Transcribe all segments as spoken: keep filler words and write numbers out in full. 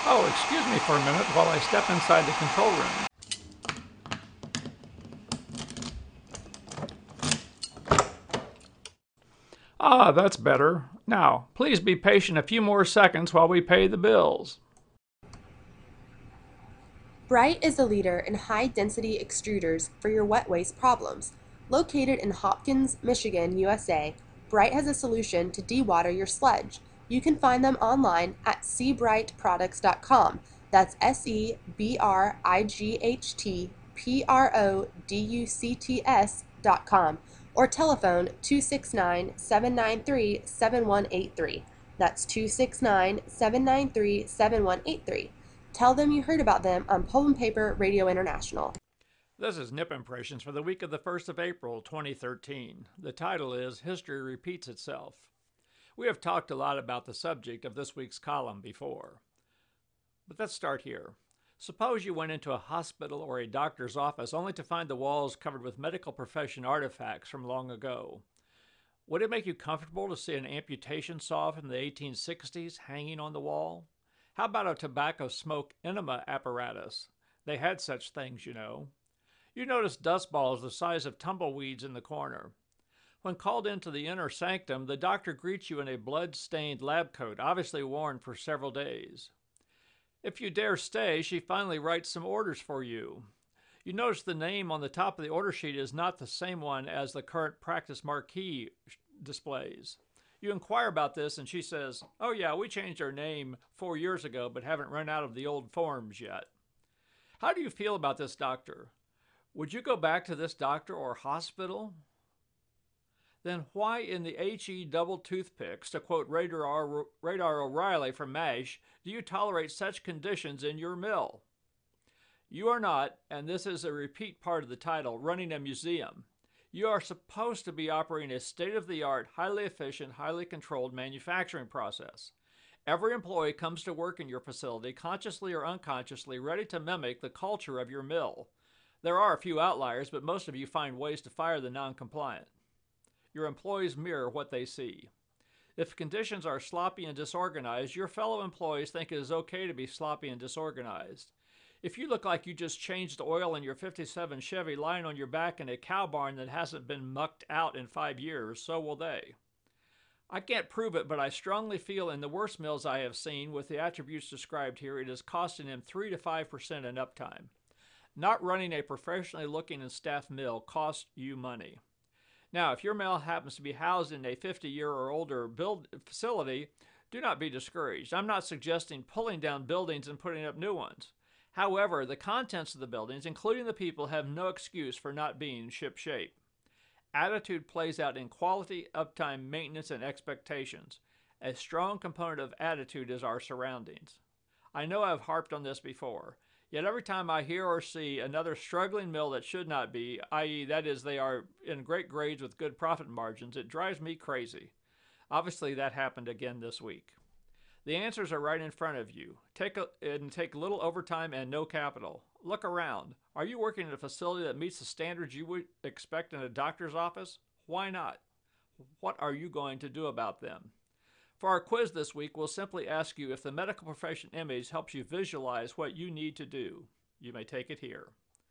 Oh, excuse me for a minute while I step inside the control room. Ah, that's better. Now, please be patient a few more seconds while we pay the bills. Bright is a leader in high-density extruders for your wet waste problems. Located in Hopkins, Michigan, U S A, Bright has a solution to dewater your sludge. You can find them online at sebright products dot com. That's S E B R I G H T P R O D U C T S dot com or telephone two six nine, seven nine three, seven one eight three. That's two six nine, seven nine three, seven one eight three. Tell them you heard about them on Pulp and Paper Radio International. This is Nip Impressions for the week of the first of April, twenty thirteen. The title is History Repeats Itself. We have talked a lot about the subject of this week's column before. But let's start here. Suppose you went into a hospital or a doctor's office only to find the walls covered with medical profession artifacts from long ago. Would it make you comfortable to see an amputation saw from the eighteen sixties hanging on the wall? How about a tobacco smoke enema apparatus? They had such things, you know. You notice dust balls the size of tumbleweeds in the corner. When called into the inner sanctum, the doctor greets you in a blood-stained lab coat, obviously worn for several days. If you dare stay, she finally writes some orders for you. You notice the name on the top of the order sheet is not the same one as the current practice marquee displays. You inquire about this and she says, "Oh yeah, we changed our name four years ago but haven't run out of the old forms yet." How do you feel about this doctor? Would you go back to this doctor or hospital? Then why in the H E double toothpicks, to quote Radar, Radar O'Reilly from MASH, do you tolerate such conditions in your mill? You are not, and this is a repeat part of the title, running a museum. You are supposed to be operating a state-of-the-art, highly efficient, highly controlled manufacturing process. Every employee comes to work in your facility, consciously or unconsciously, ready to mimic the culture of your mill. There are a few outliers, but most of you find ways to fire the non-compliant. Your employees mirror what they see. If conditions are sloppy and disorganized, your fellow employees think it is okay to be sloppy and disorganized. If you look like you just changed oil in your fifty-seven Chevy lying on your back in a cow barn that hasn't been mucked out in five years, so will they. I can't prove it, but I strongly feel in the worst mills I have seen, with the attributes described here, it is costing them three to five percent in uptime. Not running a professionally looking and staffed mill costs you money. Now, if your mill happens to be housed in a fifty-year or older build facility, do not be discouraged. I'm not suggesting pulling down buildings and putting up new ones. However, the contents of the buildings, including the people, have no excuse for not being ship-shape. Attitude plays out in quality, uptime, maintenance, and expectations. A strong component of attitude is our surroundings. I know I've harped on this before, yet every time I hear or see another struggling mill that should not be, that is, that is, they are in great grades with good profit margins, it drives me crazy. Obviously, that happened again this week. The answers are right in front of you. Take a, and take little overtime and no capital. Look around. Are you working in a facility that meets the standards you would expect in a doctor's office? Why not? What are you going to do about them? For our quiz this week, we'll simply ask you if the medical profession image helps you visualize what you need to do. You may take it here.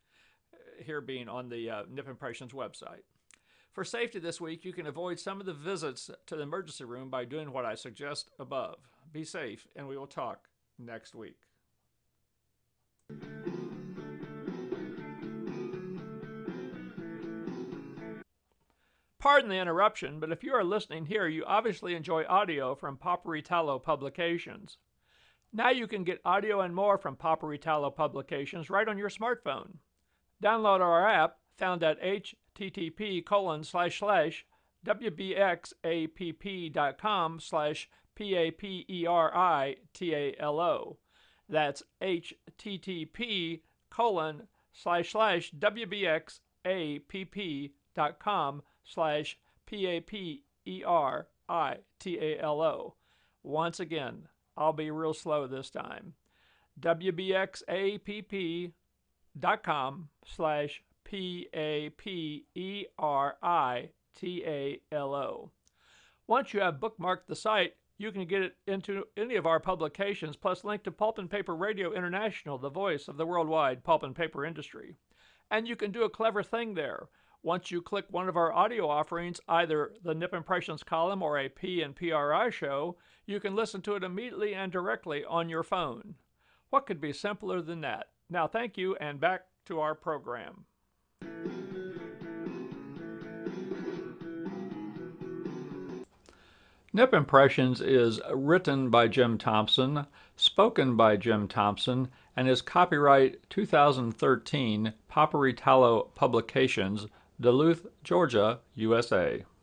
Here being on the uh, Nip Impressions website. For safety this week, you can avoid some of the visits to the emergency room by doing what I suggest above. Be safe, and we will talk next week. Pardon the interruption, but if you are listening here, you obviously enjoy audio from Paperitalo Publications. Now you can get audio and more from Paperitalo Publications right on your smartphone. Download our app, found at http colon slash slash wbxapp.com slash P-A-P-E-R-I-T-A-L-O. That's http colon slash slash wbxapp.com slash P-A-P-E-R-I-T-A-L-O. Once again, I'll be real slow this time. wbxapp.com slash P-A-P-E-R-I-T-A-L-O. Once you have bookmarked the site, You can get it into any of our publications, plus link to Pulp and Paper Radio International, the voice of the worldwide pulp and paper industry. And you can do a clever thing there. Once you click one of our audio offerings, either the Nip Impressions column or a P and P R I show, you can listen to it immediately and directly on your phone. What could be simpler than that? Now, thank you, and back to our program. Nip Impressions is written by Jim Thompson, spoken by Jim Thompson, and is copyright two thousand thirteen Paperitalo Publications, Duluth, Georgia, U S A.